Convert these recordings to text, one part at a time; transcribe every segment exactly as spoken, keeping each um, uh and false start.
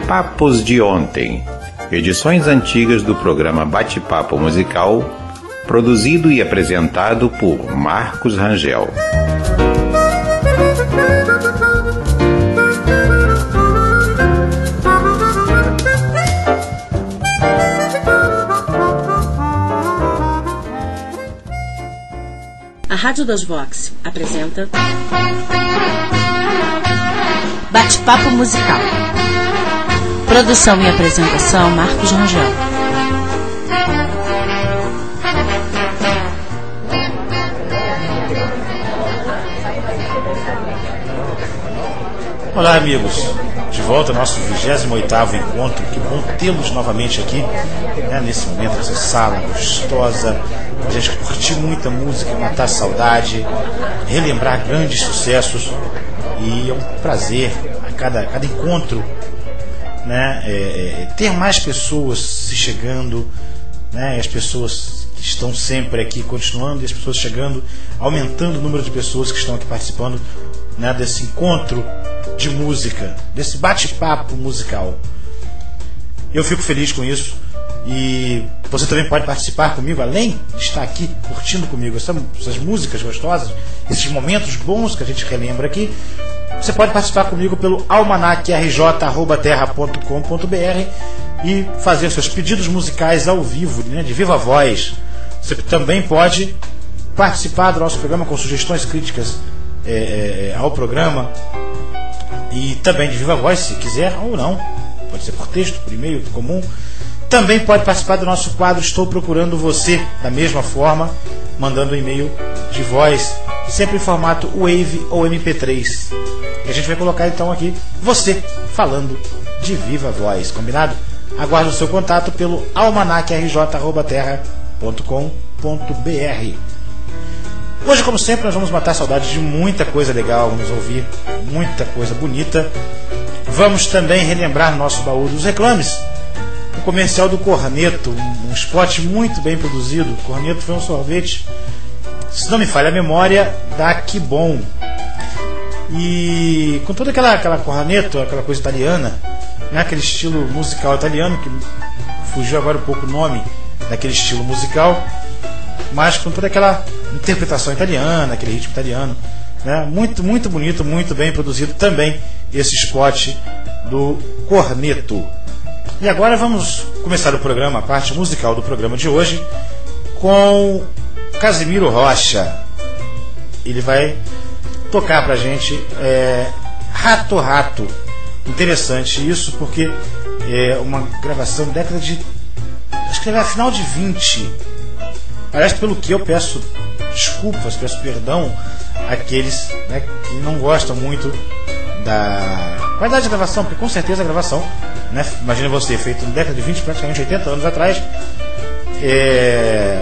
Papos de Ontem, edições antigas do programa Bate-Papo Musical, produzido e apresentado por Marcos Rangel. A Rádio das Vox apresenta Bate-Papo Musical. Produção e apresentação Marcos Rangel. Olá, amigos, de volta ao nosso vigésimo oitavo encontro. Que bom tê-los novamente aqui, né, nesse momento, nessa sala gostosa, a gente curtir muita música, matar a saudade, relembrar grandes sucessos. E é um prazer a cada, a cada encontro, né, é, é, ter mais pessoas se chegando, né, as pessoas que estão sempre aqui continuando, e as pessoas chegando, aumentando o número de pessoas que estão aqui participando, né, desse encontro de música, desse bate-papo musical. Eu fico feliz com isso, e você também pode participar comigo, além de estar aqui curtindo comigo essas, essas músicas gostosas, esses momentos bons que a gente relembra aqui. Você pode participar comigo pelo almanac r j arroba terra ponto com ponto b r e fazer seus pedidos musicais ao vivo, né, de viva voz. Você também pode participar do nosso programa com sugestões críticas é, é, ao programa, e também de viva voz, se quiser, ou não. Pode ser por texto, por e-mail comum. Também pode participar do nosso quadro Estou Procurando Você, da mesma forma, mandando um e-mail de voz, sempre em formato Wave ou M P três. E a gente vai colocar então aqui você falando de viva voz, combinado? Aguardo o seu contato pelo almanac r j arroba terra ponto com ponto b r. Hoje, como sempre, nós vamos matar saudades de muita coisa legal, vamos ouvir muita coisa bonita. Vamos também relembrar nosso baú dos reclames, o comercial do Corneto, um, um spot muito bem produzido. O Corneto foi um sorvete, se não me falha a memória, da Que Bom. E com toda aquela, aquela corneto, aquela coisa italiana, né, aquele estilo musical italiano, que fugiu agora um pouco o nome daquele estilo musical, mas com toda aquela interpretação italiana, aquele ritmo italiano, né, muito, muito bonito, muito bem produzido também esse spot do Corneto. E agora vamos começar o programa, a parte musical do programa de hoje, com Casimiro Rocha. Ele vai tocar pra gente é, Rato Rato. Interessante isso, porque é uma gravação da década de, acho que era final de vinte. Parece, pelo que eu peço desculpas, peço perdão àqueles, né, que não gostam muito da qualidade de gravação, porque com certeza a gravação, né, imagina você, feito na década de vinte, praticamente oitenta anos atrás, é,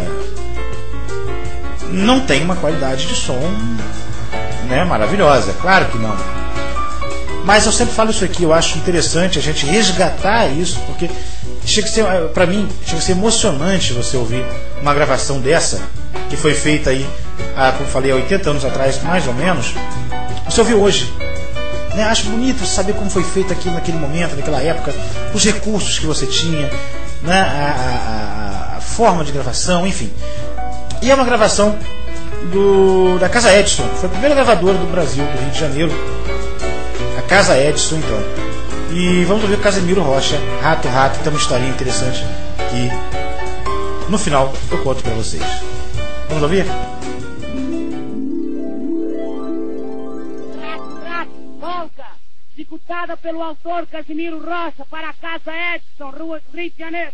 não tem uma qualidade de som, né, maravilhosa, claro que não. Mas eu sempre falo isso aqui, eu acho interessante a gente resgatar isso, porque chega a ser, pra mim, chega a ser emocionante você ouvir uma gravação dessa, que foi feita aí, há, como falei, há oitenta anos atrás, mais ou menos. Você ouviu hoje, né? Acho bonito saber como foi feito aquilo naquele momento, naquela época, os recursos que você tinha, né? a, a, a forma de gravação, enfim. E é uma gravação do, da Casa Edison, foi a primeira gravadora do Brasil, do Rio de Janeiro, a Casa Edison, então. E vamos ouvir o Casimiro Rocha, Rato Rato, tem uma historinha interessante que no final eu conto pra vocês. Vamos ouvir? Rato Rato, polca, executada pelo autor Casimiro Rocha para a Casa Edison, Rua Rio de Janeiro.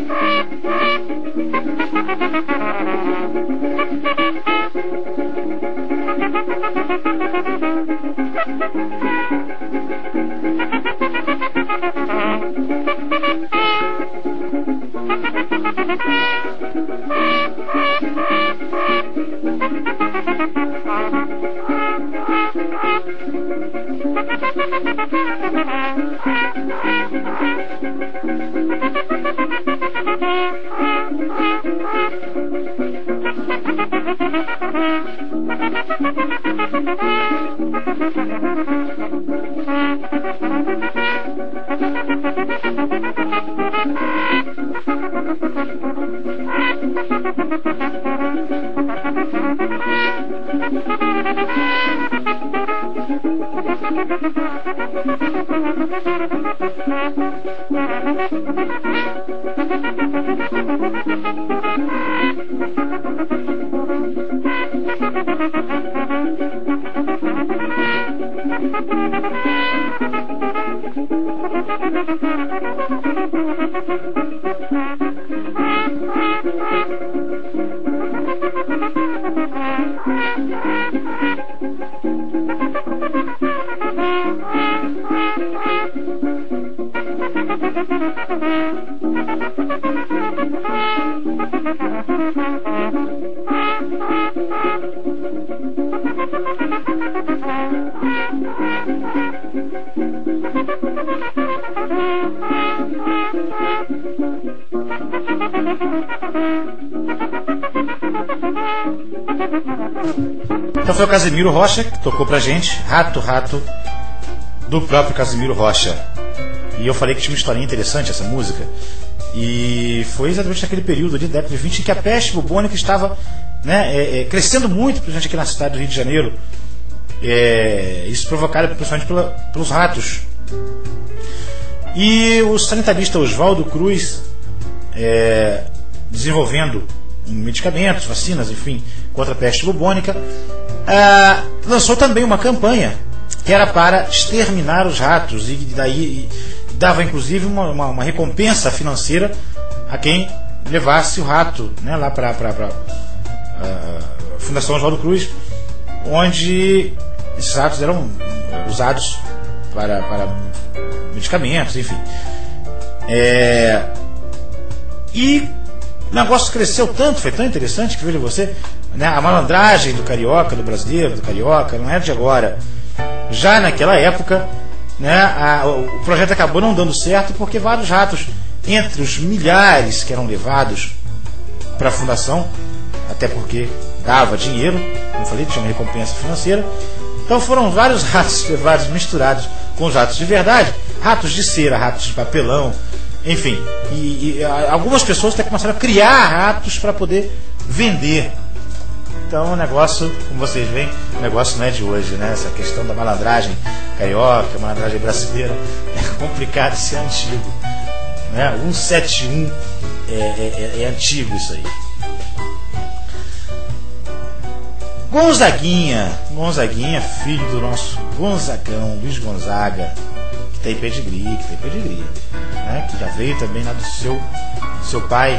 Então foi o Casimiro Rocha que tocou pra gente Rato, Rato, do próprio Casimiro Rocha. E eu falei que tinha uma historinha interessante essa música. E foi exatamente naquele período de década de vinte em que a peste bubônica estava, né, é, é, crescendo muito, principalmente aqui na cidade do Rio de Janeiro. É, isso provocado principalmente pela, pelos ratos. E o sanitarista Oswaldo Cruz, é, desenvolvendo medicamentos, vacinas, enfim, contra a peste bubônica, é, lançou também uma campanha que era para exterminar os ratos, e daí dava inclusive uma, uma, uma recompensa financeira a quem levasse o rato, né, lá para a Fundação Oswaldo Cruz, onde esses ratos eram usados para, para medicamentos, enfim. É, e o negócio cresceu tanto, foi tão interessante que, veja você, né, a malandragem do carioca, do brasileiro, do carioca, não é de agora. Já naquela época, né, a, o projeto acabou não dando certo porque vários ratos, entre os milhares que eram levados para a fundação, até porque dava dinheiro, como falei, tinha uma recompensa financeira, então foram vários ratos levados misturados com os ratos de verdade, ratos de cera, ratos de papelão, enfim, e, e algumas pessoas até começaram a criar ratos para poder vender. Então o negócio, como vocês veem, o negócio não é de hoje, né? Essa questão da malandragem carioca, malandragem brasileira, é complicado, isso é antigo, né? cento e setenta e um é, é, é antigo isso aí. Gonzaguinha, Gonzaguinha, filho do nosso Gonzagão, Luiz Gonzaga, que tem pedigree, que tem pedigree, né? Que já veio também lá do seu, do seu pai.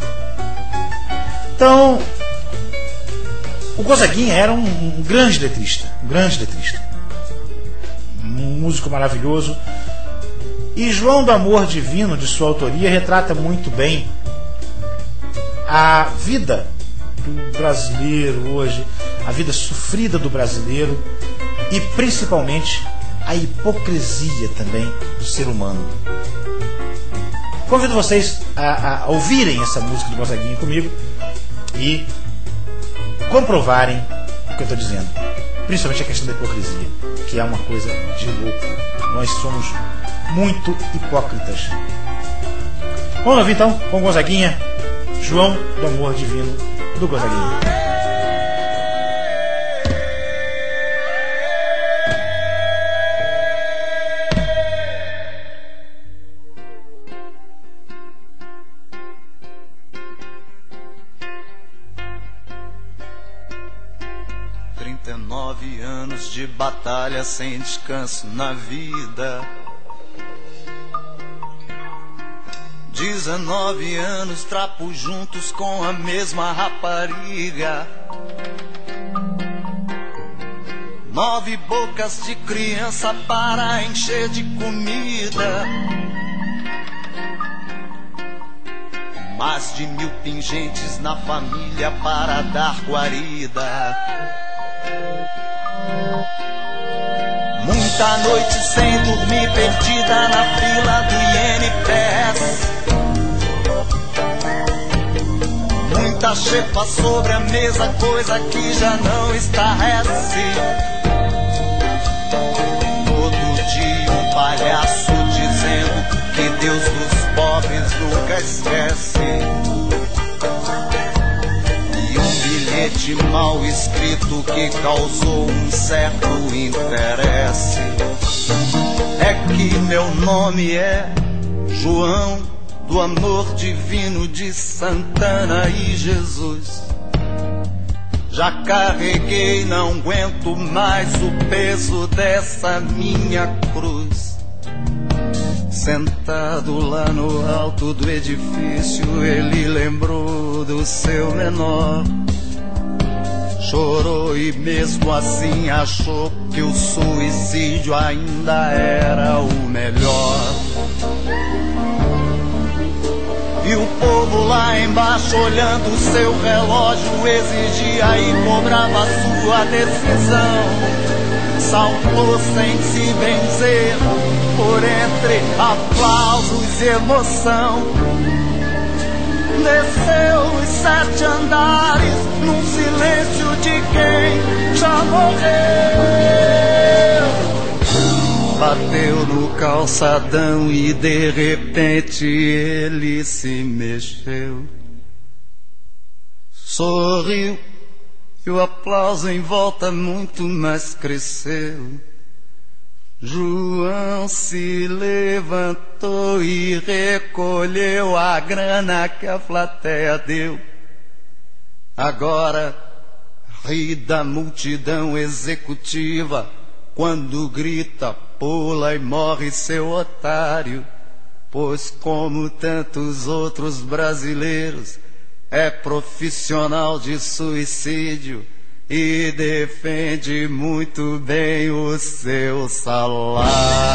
Então, o Gonzaguinha era um, um grande letrista, um grande letrista, um músico maravilhoso. E João do Amor Divino, de sua autoria, retrata muito bem a vida do brasileiro hoje, a vida sofrida do brasileiro e principalmente a hipocrisia também do ser humano. Convido vocês a, a ouvirem essa música do Gonzaguinha comigo e comprovarem o que eu estou dizendo, principalmente a questão da hipocrisia, que é uma coisa de louco. Nós somos muito hipócritas. Vamos ouvir então com Gonzaguinha, João do Amor Divino, do Gonzaguinha. trinta e nove anos de batalha sem descanso na vida, de Dezenove anos, trapos juntos com a mesma rapariga. Nove bocas de criança para encher de comida. Mais de mil pingentes na família para dar guarida. Muita noite sem dormir, perdida na fila do I N P S. Muita xepa sobre a mesa, coisa que já não estarrece. Todo dia um palhaço dizendo que Deus dos pobres nunca esquece. E um bilhete mal escrito que causou um certo interesse. É que meu nome é João, do amor divino de Santana e Jesus. Já carreguei, não aguento mais o peso dessa minha cruz. Sentado lá no alto do edifício, ele lembrou do seu menor. Chorou e mesmo assim achou que o suicídio ainda era o melhor. E o povo lá embaixo olhando o seu relógio exigia e cobrava sua decisão. Saltou sem se benzer por entre aplausos e emoção. Desceu os sete andares num silêncio de quem já morreu. Bateu no calçadão e de repente ele se mexeu. Sorriu e o aplauso em volta muito mais cresceu. João se levantou e recolheu a grana que a plateia deu. Agora ri da multidão executiva quando grita, pula e morre seu otário. Pois como tantos outros brasileiros é profissional de suicídio e defende muito bem o seu salário.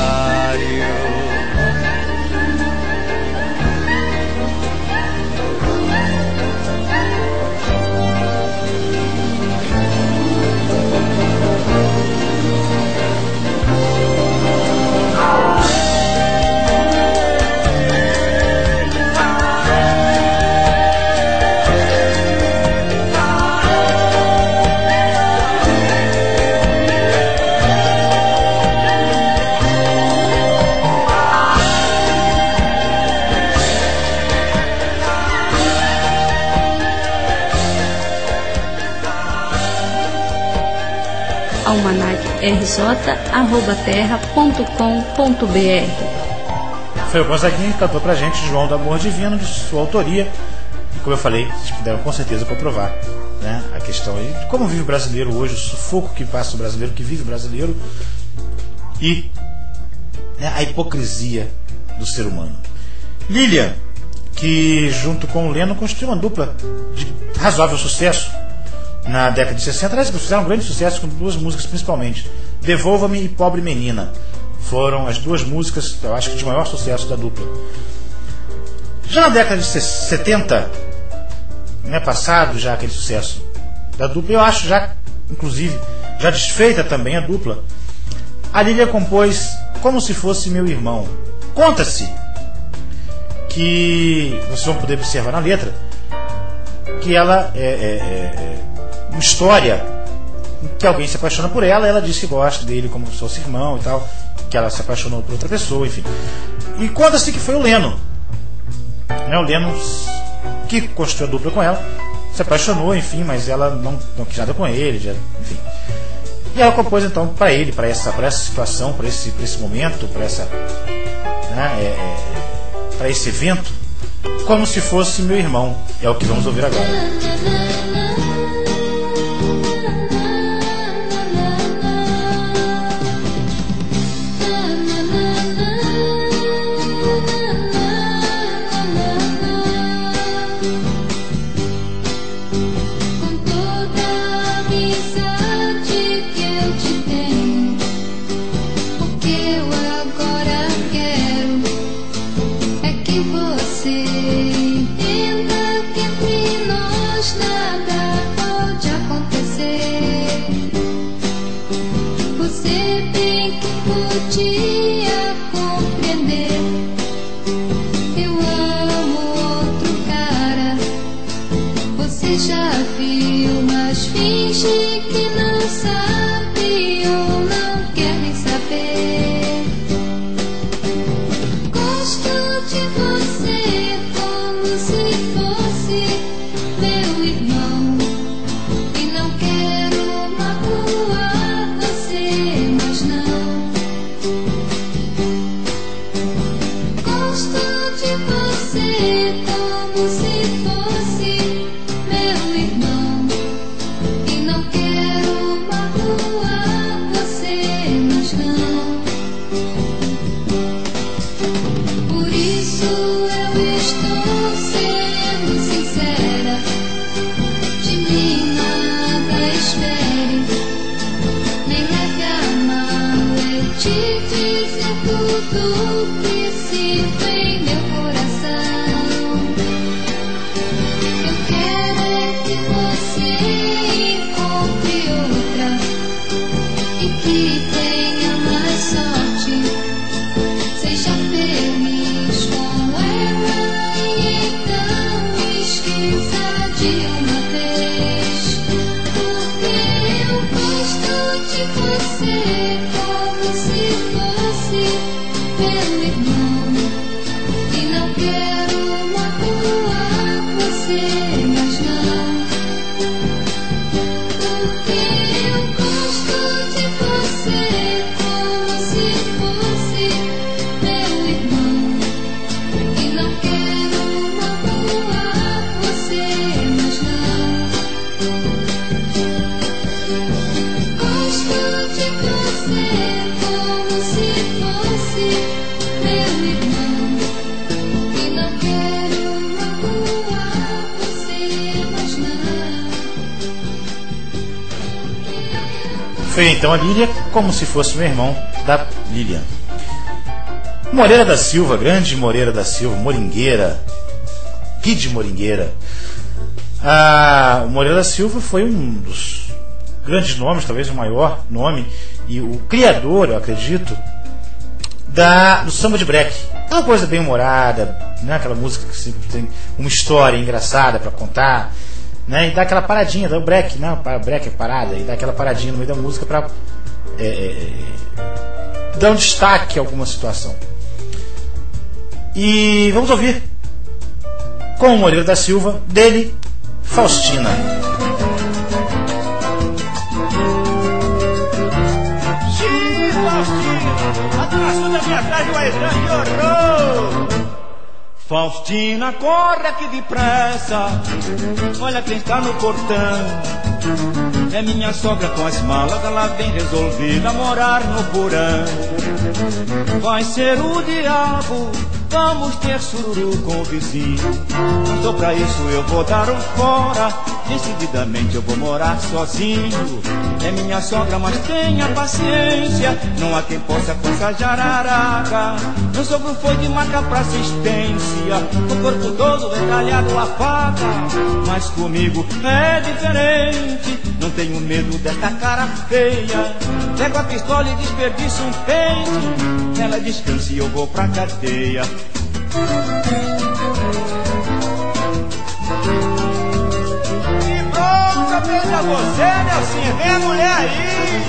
almanac r j arroba terra ponto com ponto b r. Foi o Gonzaguinha que cantou pra gente João do Amor Divino, de sua autoria. E como eu falei, vocês puderam com certeza comprovar, né, a questão aí de como vive o brasileiro hoje, o sufoco que passa o brasileiro, que vive o brasileiro, e, né, a hipocrisia do ser humano. Lilian, que junto com o Leno constituiu uma dupla de razoável sucesso na década de sessenta, aliás, fizeram um grande sucesso com duas músicas principalmente, Devolva-me e Pobre Menina. Foram as duas músicas, eu acho que de maior sucesso da dupla. Já na década de setenta, né, passado já aquele sucesso da dupla, eu acho já, inclusive, já desfeita também a dupla, a Lilian compôs Como Se Fosse Meu Irmão. Conta-se que, vocês vão poder observar na letra, que ela é, é, é uma história que alguém se apaixona por ela, ela diz que gosta dele como se fosse irmão e tal, que ela se apaixonou por outra pessoa, enfim. E conta-se que foi o Leno, né, o Leno que construiu a dupla com ela, se apaixonou, enfim, mas ela não, não quis nada com ele, já, enfim. E ela compôs então para ele, para essa, para essa situação, para esse, para esse momento, para essa, né, é, é, para esse evento, Como Se Fosse Meu Irmão. É o que vamos ouvir agora. Foi então a Lília, Como Se Fosse Meu Irmão, da Lilian. Moreira da Silva, grande Moreira da Silva, moringueira, Kid Moringueira. Ah, o Moreira da Silva foi um dos grandes nomes, talvez o maior nome, e o criador, eu acredito, da, do samba de break. É uma coisa bem humorada, né? Aquela música que sempre tem uma história engraçada para contar, né? E dá aquela paradinha, dá o break, né? O break é parada, e dá aquela paradinha no meio da música para é, é, dar um destaque a alguma situação. E vamos ouvir com o Moreira da Silva, dele, Faustina. Xiii, Faustina, atrasou da minha tarde, uma grande horror. Faustina, corre aqui depressa, olha quem está no portão. É minha sogra com as malas, ela vem resolvida morar no porão. Vai ser o diabo, vamos ter sururu com o vizinho. Então pra isso eu vou dar um fora, decididamente eu vou morar sozinho. É minha sogra, mas tenha paciência, não há quem possa coçar jararaca. Meu sogro foi de maca pra assistência, o corpo todo retalhado a faca. Mas comigo é diferente, não tenho medo desta cara feia. Pego a pistola e desperdiço um pente, ela descansa e eu vou pra cadeia. Que bronca fez a você, Nelsinha, vem a mulher aí.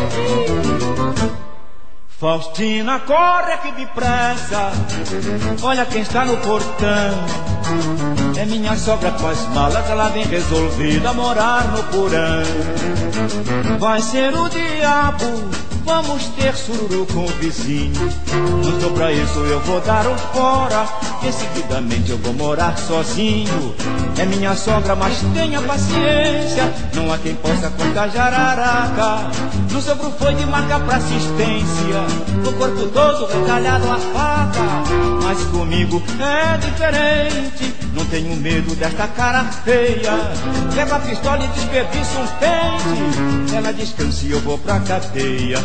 Faustina, corre aqui depressa, olha quem está no portão. É minha sogra com as malas, ela vem resolvida morar no porão. Vai ser o diabo, vamos ter sururu com o vizinho. Não estou pra isso, eu vou dar um fora, decididamente eu vou morar sozinho. É minha sogra, mas tenha paciência, não há quem possa cortar jararaca. No sogro foi de marca pra assistência, o corpo todo retalhado a faca. Mas comigo é diferente, não tenho medo desta cara feia. Pego a pistola e desperdiço um pente, ela descansa e eu vou pra cadeia.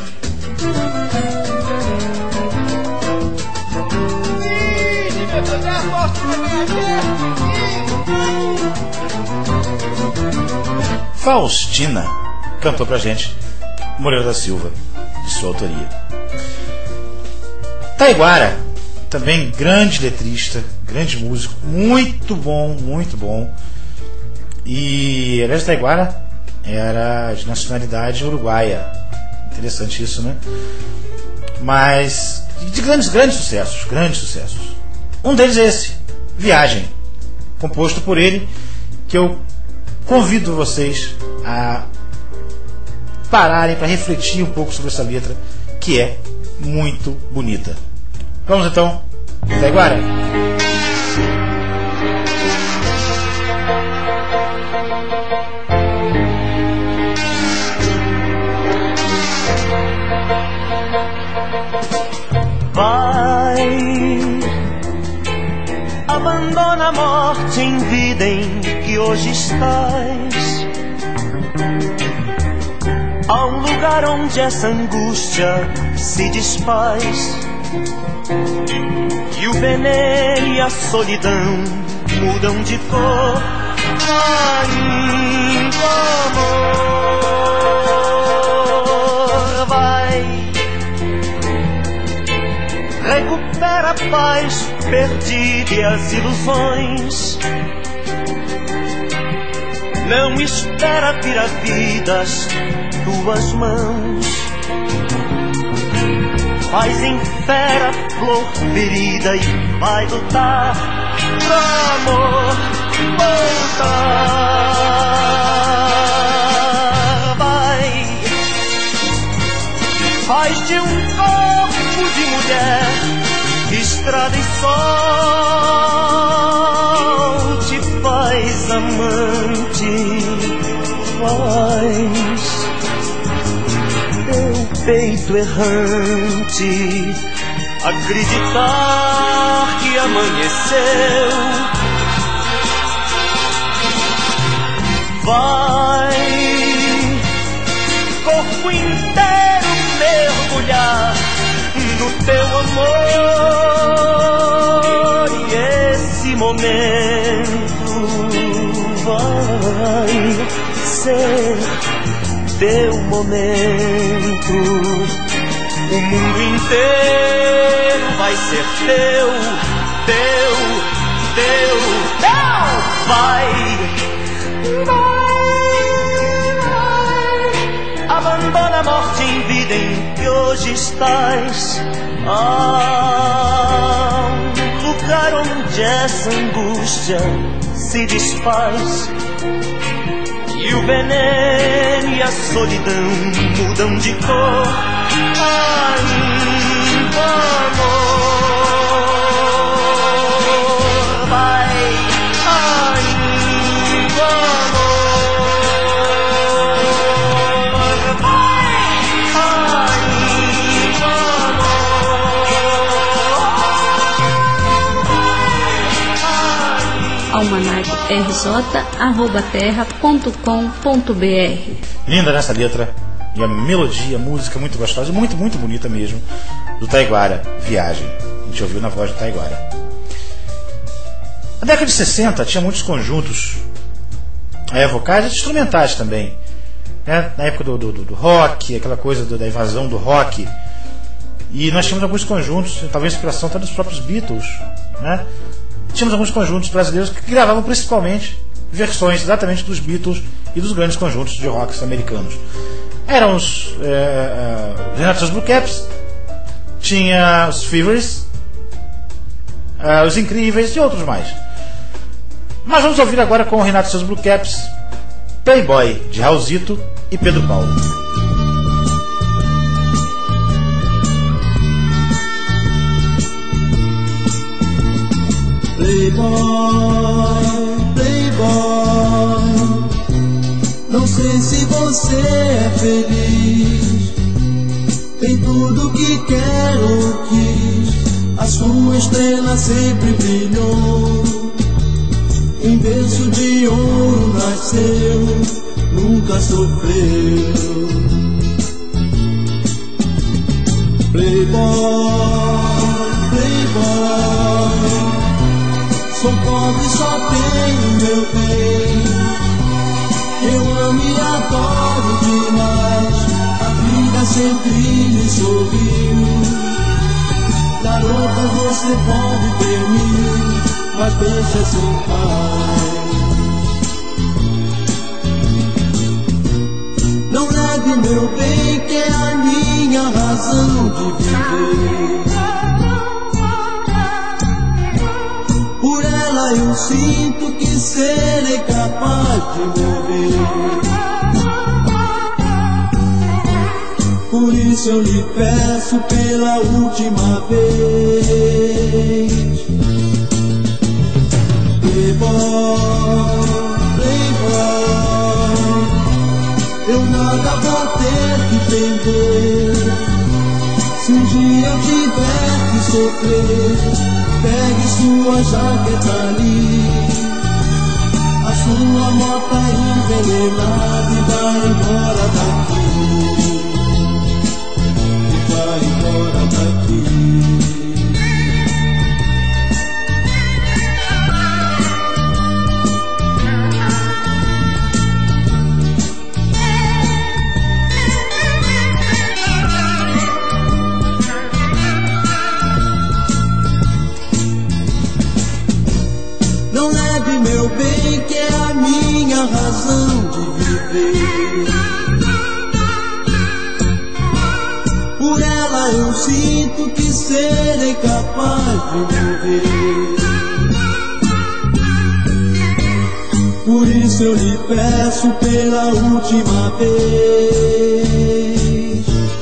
Faustina cantou pra gente Moreira da Silva, de sua autoria. Taiguara, também grande letrista, grande músico, muito bom, muito bom. E aliás, Taiguara era de nacionalidade uruguaia. Interessante isso, né? Mas de grandes, grandes sucessos, grandes sucessos. Um deles é esse, Viagem. composto por ele, que eu convido vocês a pararem para refletir um pouco sobre essa letra, que é muito bonita. Vamos então, Taiguara. Vai, abandona a morte em vida em que hoje estás, a um lugar onde essa angústia se desfaz, e o veneno e a solidão mudam de cor. Ainda amor, vai, recupera a paz perdida e as ilusões. Não espera vir a vida às tuas mãos. Faz em fera flor ferida e vai lutar pro amor voltar. Vai, faz de um corpo de mulher estrada e sol, te faz amante, faz teu peito errante acreditar que amanheceu. Vai, corpo inteiro mergulhar no teu amor, e esse momento vai ser teu momento. O mundo inteiro vai ser teu, teu, teu, teu. Vai, abandona a morte em vida em que hoje estás, a um lugar onde essa angústia se desfaz, e o veneno e a solidão mudam de cor. Ainda amor, vai, ainda amor, vai, ainda amor. almanac r j arroba terra ponto com ponto b r. Linda nessa letra, e a melodia, a música muito gostosa, muito, muito bonita mesmo, do Taiguara, Viagem. A gente ouviu na voz do Taiguara. Na década de sessenta tinha muitos conjuntos é, vocais e instrumentais também, né? Na época do, do, do rock, aquela coisa do, da invasão do rock, e nós tínhamos alguns conjuntos, talvez inspiração até dos próprios Beatles, né? Tínhamos alguns conjuntos brasileiros que gravavam principalmente versões exatamente dos Beatles e dos grandes conjuntos de rock americanos. Eram os é, é, Renato Blue Caps, tinha os Fevers, é, os Incríveis e outros mais. Mas vamos ouvir agora com o Renato Seus Blue Caps, Playboy, de Raulzito e Pedro Paulo. Playboy, Playboy, não sei se você é feliz, tem tudo que quer ou quis, a sua estrela sempre brilhou, em berço de ouro nasceu, nunca sofreu. Playboy, Playboy, sou pobre, só tenho meu bem, eu amo e adoro demais, a vida sempre me sorriu. Garota, você pode ter mim, mas deixa seu pai. Não negue meu bem, que é a minha razão de viver. Por ela ela eu sinto que serei capaz de morrer. Por isso eu lhe peço pela última vez, Playboy, Playboy, eu nada vou ter que perder. Se um dia eu tiver que sofrer, pegue sua jaqueta ali, a sua moto envenenada e vai embora daqui. Vai embora daqui. Não leve meu bem, que é a minha razão de viver. Por ela eu sinto que serei capaz de morrer. Por isso eu lhe peço pela última vez,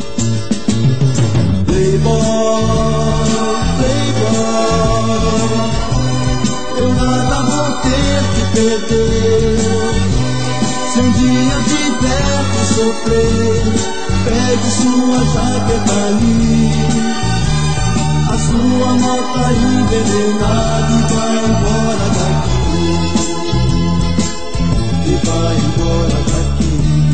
Playboy, Playboy, eu nada vou ter que perder. Se um dia eu tiver que sofrer, pegue sua jaqueta ali, a sua moto envenenada e vai embora daqui. E vai embora daqui.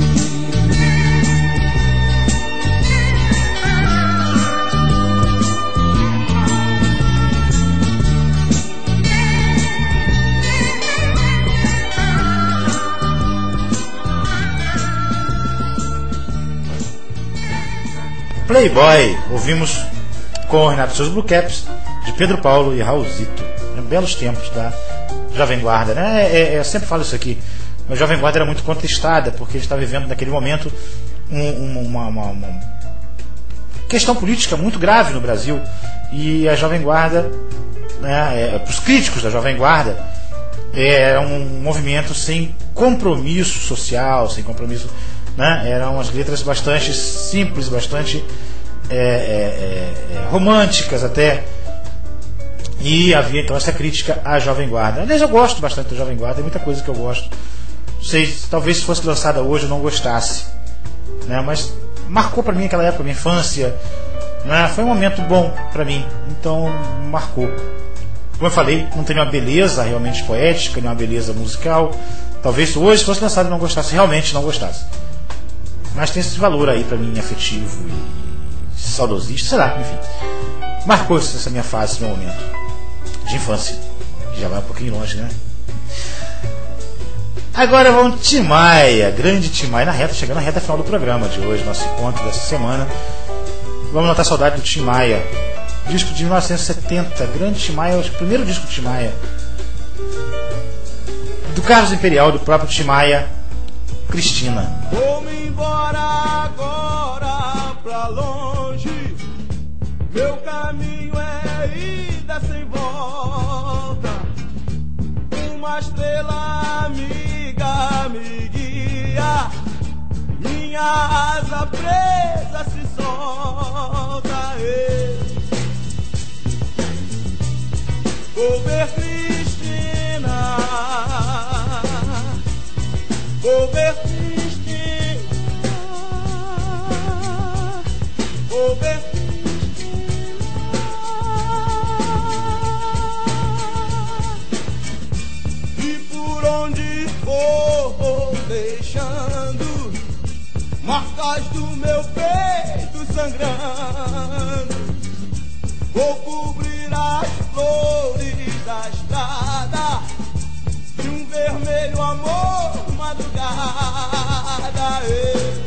Playboy, ouvimos com o Renato Seus Blue Caps, de Pedro Paulo e Raulzito. Belos tempos da Jovem Guarda, né? É, é, eu sempre falo isso aqui, a Jovem Guarda era muito contestada, porque ele estava vivendo naquele momento um, uma, uma, uma questão política muito grave no Brasil, e a Jovem Guarda, né, é, para os críticos da Jovem Guarda, era um movimento sem compromisso social, sem compromisso, né? Eram umas letras bastante simples, bastante é, é, é, românticas até, e havia então essa crítica à Jovem Guarda. Aliás, eu gosto bastante da Jovem Guarda, tem muita coisa que eu gosto. Não sei, talvez se fosse lançada hoje eu não gostasse, né? Mas marcou para mim aquela época, minha infância, né? Foi um momento bom para mim, então marcou. Como eu falei, não tem uma beleza realmente poética, nem uma beleza musical. Talvez se hoje fosse lançado eu não gostasse, realmente não gostasse. Mas tem esse valor aí pra mim, afetivo e saudosista, sei lá, enfim. Marcou essa minha fase, esse meu momento de infância, que já vai um pouquinho longe, né? Agora vamos Tim Maia, grande Tim Maia, na reta, chegando na reta final do programa de hoje, nosso encontro dessa semana. Vamos notar a saudade do Tim Maia. Disco de mil novecentos e setenta, grande Tim Maia, o primeiro disco do Tim Maia. Do Carlos Imperial, do próprio Tim Maia, Cristina. Vou-me embora agora pra longe, meu caminho é ida sem volta. Uma estrela amiga me guia, minha asa presa se solta. Ei. Vou ver Cristina, vou ver Cristina, vou ver Cristina. E por onde for, vou deixando marcas do meu peito sangrando. Vou cobrir as flores da estrada de um vermelho amor madrugada. Ei.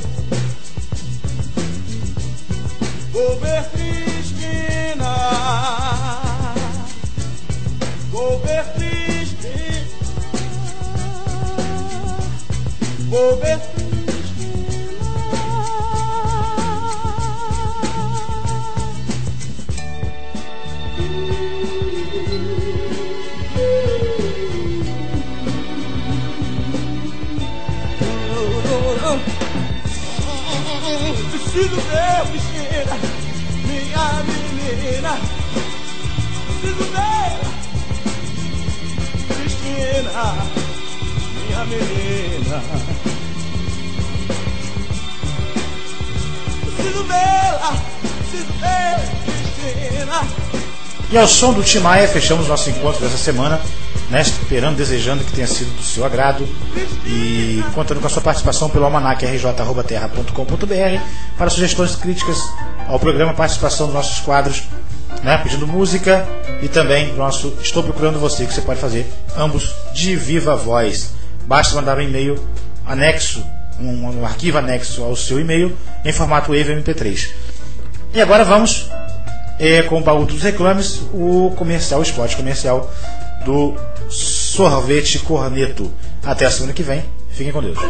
Vou ver Cristina, vou ver Cristina, vou ver Cristina. Preciso ver, Cristina, minha menina. Preciso ver, Cristina, minha menina. Preciso vê-la, preciso ver, Cristina. E ao som do Tim Maia fechamos nosso encontro dessa semana, né, esperando, desejando que tenha sido do seu agrado e contando com a sua participação pelo almanac r j arroba terra ponto com ponto b r para sugestões críticas ao programa, participação dos nossos quadros, né, pedindo música e também do nosso Estou Procurando Você, que você pode fazer ambos de viva voz. Basta mandar um e-mail anexo, um, um arquivo anexo ao seu e-mail em formato Wave M P três. E agora vamos é, com o baú dos reclames, o comercial, o spot comercial do Sorvete Corneto. Até a semana que vem. Fiquem com Deus.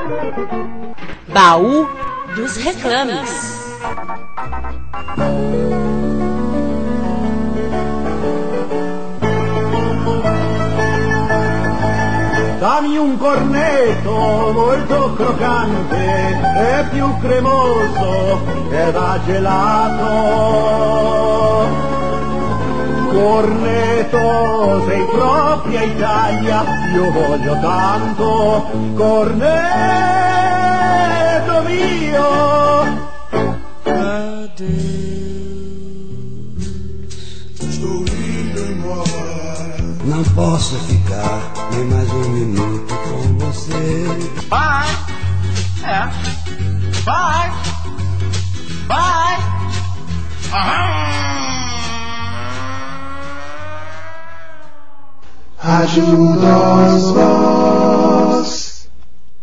Baú dos reclames. Dammi un cornetto molto croccante e più cremoso e da gelato. Cornetto, sei propria Italia, io voglio tanto, cornetto mio. Estou indo embora. Não posso ficar nem mais um minuto com você. Bye, é, bye, bye. Aham. Ajuda os